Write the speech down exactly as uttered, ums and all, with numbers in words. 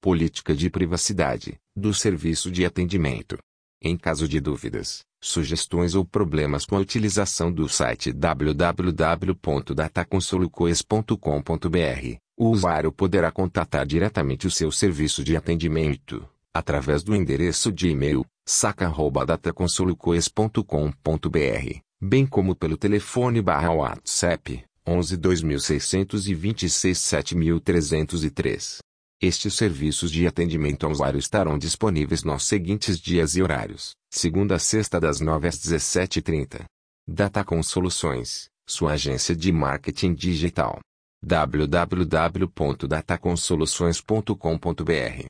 política de privacidade, do serviço de atendimento. Em caso de dúvidas, sugestões ou problemas com a utilização do site w w w ponto dataconsolocoes ponto com ponto b r, o usuário poderá contatar diretamente o seu serviço de atendimento, através do endereço de e-mail saca arroba dataconsolocoes ponto com ponto b r, bem como pelo telefone barra WhatsApp onze dois mil seiscentos e vinte e seis sete mil trezentos e três. Estes serviços de atendimento ao usuário estarão disponíveis nos seguintes dias e horários, segunda a sexta das nove às dezessete e trinta. Datacom Soluções, sua agência de marketing digital. w w w ponto dataconsoluções ponto com ponto b r